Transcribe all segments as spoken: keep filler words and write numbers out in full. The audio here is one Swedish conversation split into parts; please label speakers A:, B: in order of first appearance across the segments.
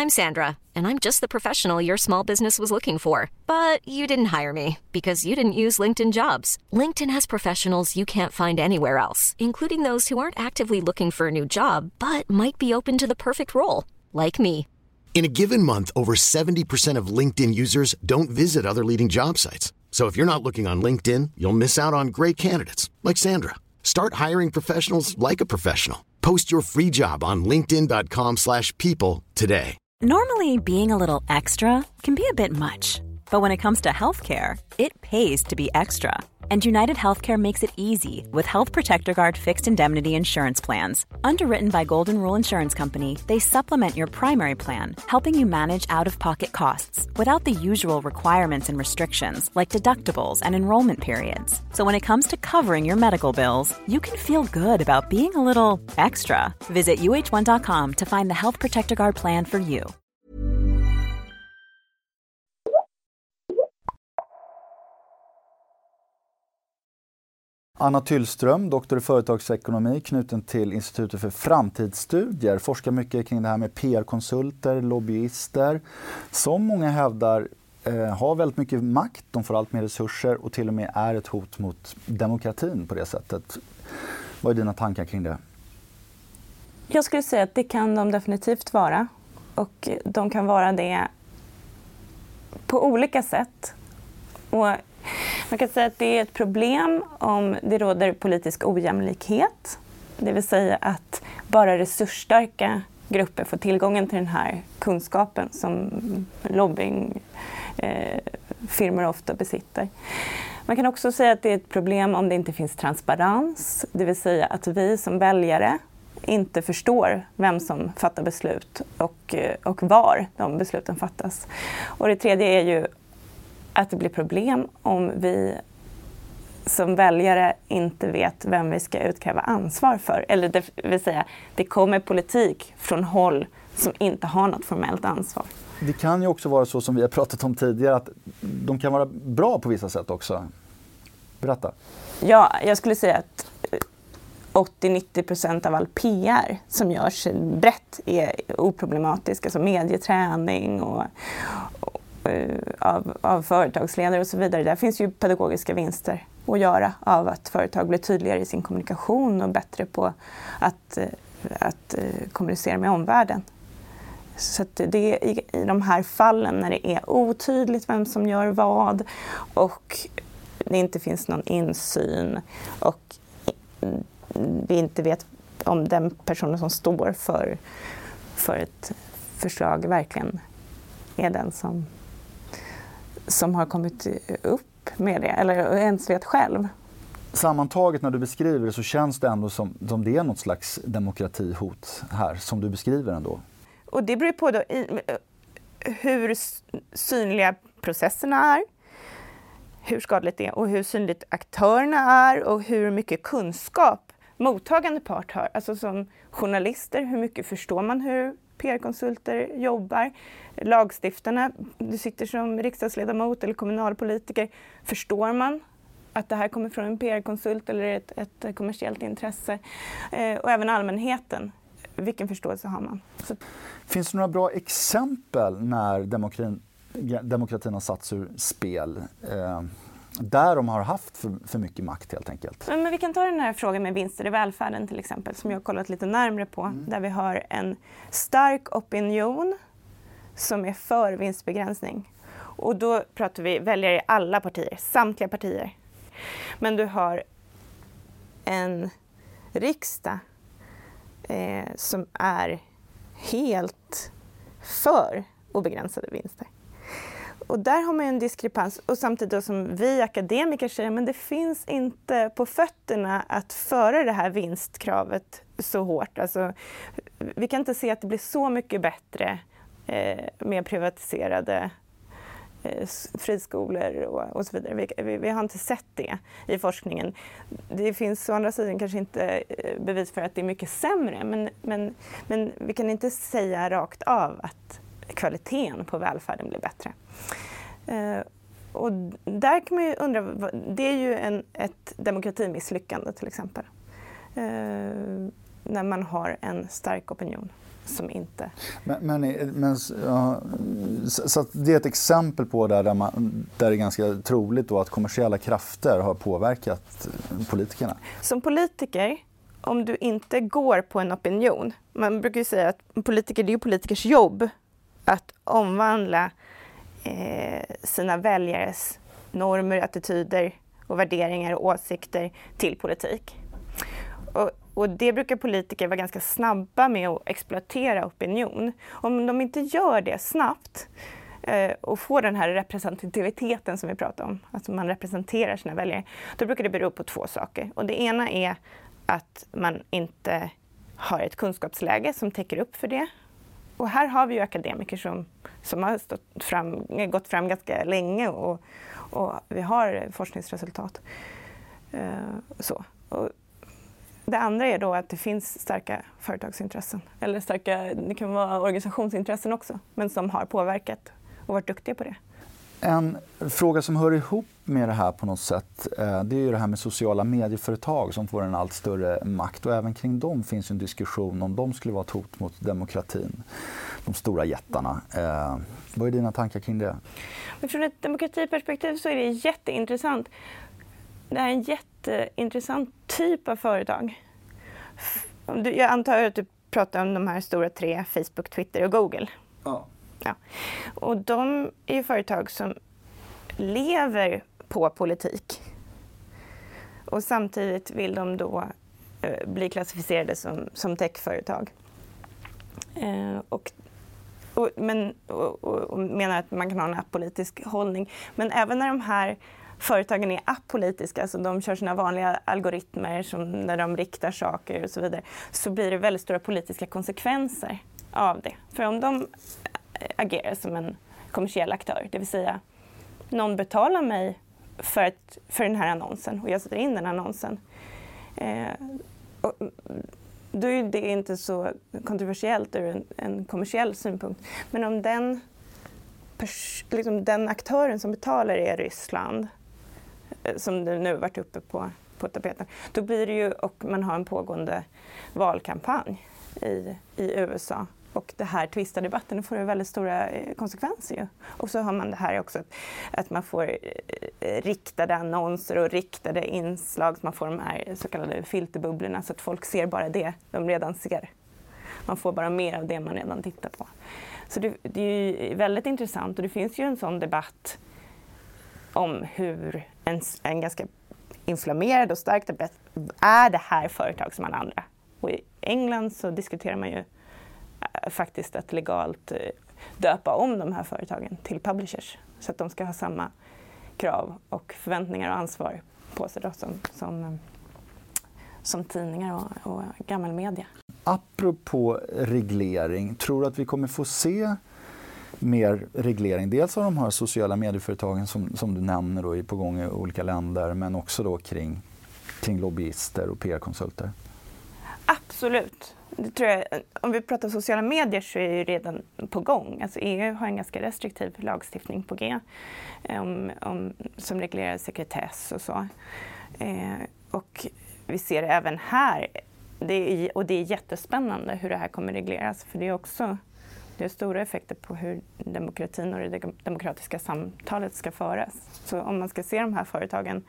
A: I'm Sandra, and I'm just the professional your small business was looking for. But you didn't hire me because you didn't use LinkedIn Jobs. LinkedIn has professionals you can't find anywhere else, including those who aren't actively looking for a new job, but might be open to the perfect role, like me.
B: In a given month, over seventy percent of LinkedIn users don't visit other leading job sites. So if you're not looking on LinkedIn, you'll miss out on great candidates like Sandra. Start hiring professionals like a professional. Post your free job on linkedin dot com slash people today.
C: Normally, being a little extra can be a bit much, but when it comes to healthcare, it pays to be extra. And United Healthcare makes it easy with Health Protector Guard fixed indemnity insurance plans. Underwritten by Golden Rule Insurance Company, they supplement your primary plan, helping you manage out-of-pocket costs without the usual requirements and restrictions like deductibles and enrollment periods. So when it comes to covering your medical bills, you can feel good about being a little extra. Visit U H one dot com to find the Health Protector Guard plan for you.
D: Anna Tyllström, doktor i företagsekonomi knuten till Institutet för framtidsstudier, forskar mycket kring det här med P R-konsulter, lobbyister, som många hävdar eh, har väldigt mycket makt, de får allt mer resurser och till och med är ett hot mot demokratin på det sättet. Vad är dina tankar kring det?
E: Jag skulle säga att det kan de definitivt vara, och de kan vara det på olika sätt. Och man kan säga att det är ett problem om det råder politisk ojämlikhet. Det vill säga att bara resursstarka grupper får tillgången till den här kunskapen som lobbyingfirmor eh, ofta besitter. Man kan också säga att det är ett problem om det inte finns transparens. Det vill säga att vi som väljare inte förstår vem som fattar beslut och, och var de besluten fattas. Och det tredje är ju att det blir problem om vi som väljare inte vet vem vi ska utkräva ansvar för. Eller det vill säga, det kommer politik från håll som inte har något formellt ansvar.
D: Det kan ju också vara så som vi har pratat om tidigare, att de kan vara bra på vissa sätt också. Berätta.
E: Ja, jag skulle säga att åttio till nittio procent av all P R som görs brett är oproblematisk. Alltså medieträning och, och Av, av företagsledare och så vidare. Där finns ju pedagogiska vinster att göra av att företag blir tydligare i sin kommunikation och bättre på att, att kommunicera med omvärlden. Så att det är i, i de här fallen när det är otydligt vem som gör vad och det inte finns någon insyn och vi inte vet om den personen som står för, för ett förslag verkligen är den som som har kommit upp med det, eller ens vet själv.
D: Sammantaget när du beskriver det så känns det ändå som, som det är något slags demokratihot här, som du beskriver ändå.
E: Och det beror på då i, hur synliga processerna är, hur skadligt det är och hur synligt aktörerna är och hur mycket kunskap mottagande part har. Alltså som journalister, hur mycket förstår man hur P R-konsulter jobbar? Lagstiftarna, du sitter som riksdagsledamot eller kommunalpolitiker, förstår man att det här kommer från en P R-konsult eller ett, ett kommersiellt intresse? Eh, och även allmänheten, vilken förståelse har man? Så.
D: Finns det några bra exempel när demokratin, demokratin har satts ur spel? Eh, där de har haft för, för mycket makt helt enkelt.
E: Men vi kan ta den här frågan med vinster i välfärden till exempel, som jag har kollat lite närmare på. Mm. Där vi har en stark opinion som är för vinstbegränsning. Och då pratar vi väljare i alla partier, samtliga partier. Men du har en riksdag eh, som är helt för obegränsade vinster. Och där har man en diskrepans, och samtidigt som vi akademiker säger, men det finns inte på fötterna att föra det här vinstkravet så hårt. Alltså, vi kan inte se att det blir så mycket bättre eh, med privatiserade eh, friskolor och, och så vidare. Vi, vi, vi har inte sett det i forskningen. Det finns å andra sidan kanske inte bevis för att det är mycket sämre, men, men, men vi kan inte säga rakt av att kvaliteten på välfärden blir bättre. Eh, och där kan man ju undra, det är ju en, ett demokratimisslyckande till exempel. Eh, när man har en stark opinion. som inte...
D: Men, men, men ja, så, så att det är ett exempel på där, där, man, där det är ganska troligt då att kommersiella krafter har påverkat politikerna.
E: Som politiker, om du inte går på en opinion, man brukar ju säga att politiker, det är ju politikers jobb att omvandla eh, sina väljares normer, attityder och värderingar och åsikter till politik. Och, och det brukar politiker vara ganska snabba med att exploatera opinion. Om de inte gör det snabbt eh, och får den här representativiteten som vi pratar om, att man representerar sina väljare, då brukar det bero på två saker. Och det ena är att man inte har ett kunskapsläge som täcker upp för det. Och här har vi ju akademiker som, som har stått fram, gått fram ganska länge och, och vi har forskningsresultat. Uh, så. Och det andra är då att det finns starka företagsintressen, eller starka, det kan vara organisationsintressen också, men som har påverkat och varit duktiga på det.
D: En fråga som hör ihop med det här på något sätt, det är ju det här med sociala medieföretag som får en allt större makt, och även kring dem finns en diskussion om de skulle vara ett hot mot demokratin, de stora jättarna. Eh, vad är dina tankar kring det?
E: Men från ett demokratiperspektiv så är det jätteintressant. Det är en jätteintressant typ av företag. Jag antar att du pratar om de här stora tre, Facebook, Twitter och Google.
D: Ja.
E: Ja. Och de är ju företag som lever på politik. Och samtidigt vill de då eh, bli klassificerade som, som techföretag. Eh, och, och, men, och, och, och menar att man kan ha en apolitisk hållning. Men även när de här företagen är apolitiska, alltså de kör sina vanliga algoritmer som när de riktar saker och så vidare, så blir det väldigt stora politiska konsekvenser av det. För om de agerar som en kommersiell aktör, det vill säga någon betalar mig för, att, för den här annonsen och jag sätter in den annonsen, eh, och, då är det inte så kontroversiellt ur en, en kommersiell synpunkt. Men om den, pers, liksom den aktören som betalar är Ryssland, eh, som det nu varit uppe på, på tapeten, då blir det ju, och man har en pågående valkampanj i, i U S A. Och det här twista-debatten får ju väldigt stora konsekvenser ju. Och så har man det här också att man får riktade annonser och riktade inslag, så man får de här så kallade filterbubblorna så att folk ser bara det de redan ser. Man får bara mer av det man redan tittar på. Så det, det är ju väldigt intressant, och det finns ju en sån debatt om hur en, en ganska inflammerad och stark debatt, är det här företag som alla andra? Och i England så diskuterar man ju faktiskt att legalt döpa om de här företagen till publishers, så att de ska ha samma krav och förväntningar och ansvar på sig då, som, som, som tidningar och, och gammal media.
D: Apropå reglering, tror du att vi kommer få se mer reglering? Dels av de här sociala medieföretagen som, som du nämner då är på gång i olika länder, men också då kring, kring lobbyister och P R-konsulter.
E: Absolut. Det tror jag, om vi pratar sociala medier så är det redan på gång. Alltså E U har en ganska restriktiv lagstiftning på G om, om, som reglerar sekretess och så. Eh, och vi ser det även här, det är, och det är jättespännande hur det här kommer regleras, för det är också det är stora effekter på hur demokratin och det demokratiska samtalet ska föras. Så om man ska se de här företagen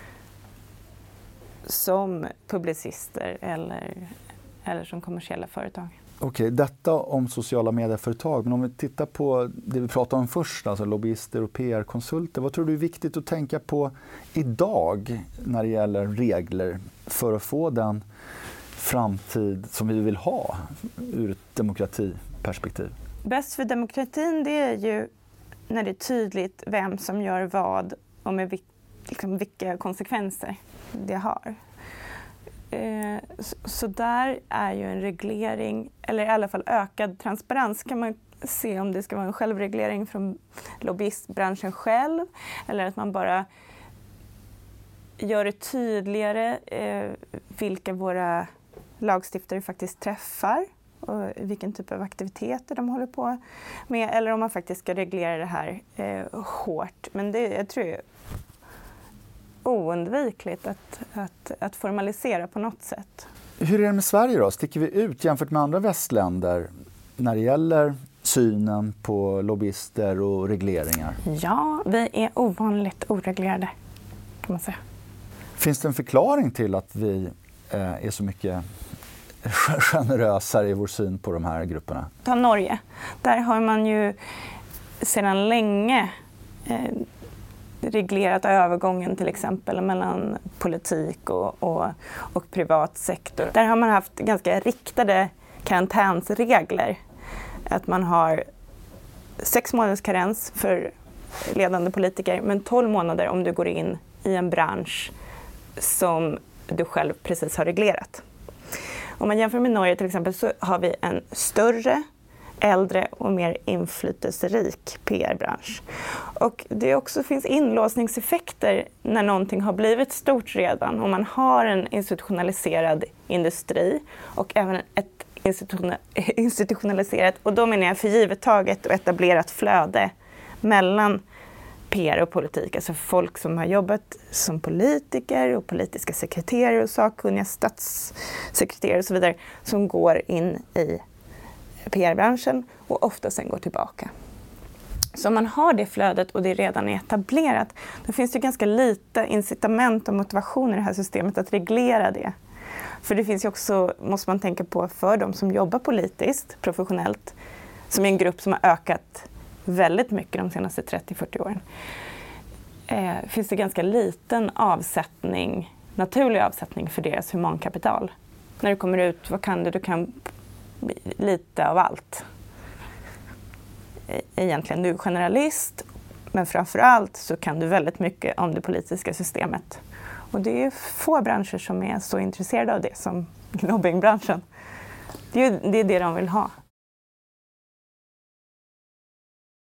E: som publicister eller, eller som kommersiella företag.
D: Okej, detta om sociala medieföretag. Men om vi tittar på det vi pratade om först, alltså lobbyister och P R-konsulter. Vad tror du är viktigt att tänka på idag när det gäller regler för att få den framtid som vi vill ha ur ett demokratiperspektiv?
E: Bäst för demokratin, det är ju när det är tydligt vem som gör vad och med vil- liksom vilka konsekvenser det har. Eh, så, så där är ju en reglering, eller i alla fall ökad transparens, kan man se om det ska vara en självreglering från lobbyistbranschen själv, eller att man bara gör det tydligare eh, vilka våra lagstiftare faktiskt träffar och vilken typ av aktiviteter de håller på med, eller om man faktiskt ska reglera det här eh, hårt. Men det, jag tror är oundvikligt att, att, att formalisera på något sätt.
D: Hur är det med Sverige då? Sticker vi ut jämfört med andra västländer när det gäller synen på lobbyister och regleringar?
E: Ja, vi är ovanligt oreglerade kan man säga.
D: Finns det en förklaring till att vi eh, är så mycket generösare i vår syn på de här grupperna?
E: Ta Norge. Där har man ju sedan länge eh, reglerat övergången till exempel mellan politik och, och, och privat sektor. Där har man haft ganska riktade karantänsregler. Att man har sex månaders karens för ledande politiker men tolv månader om du går in i en bransch som du själv precis har reglerat. Om man jämför med Norge till exempel så har vi en större, äldre och mer inflytelserik P R-bransch. Och det också finns inlåsningseffekter när någonting har blivit stort redan. Om man har en institutionaliserad industri och även ett institutionaliserat, och då menar jag förgivettaget och etablerat flöde mellan P R och politik. Alltså folk som har jobbat som politiker och politiska sekreterare och sakkunniga statssekreterare och så vidare som går in i P R-branschen och ofta sen går tillbaka. Så om man har det flödet och det redan är etablerat, då finns det ganska lite incitament och motivation i det här systemet att reglera det. För det finns ju också, måste man tänka på, för de som jobbar politiskt, professionellt, som är en grupp som har ökat väldigt mycket de senaste trettio till fyrtio åren. Eh, finns det ganska liten avsättning, naturlig avsättning för deras humankapital. När du kommer ut, vad kan du? Du kan lite av allt. Egentligen, du är generalist, men framförallt så kan du väldigt mycket om det politiska systemet. Och det är få branscher som är så intresserade av det som lobbyingbranschen. Det är det, är det de vill ha.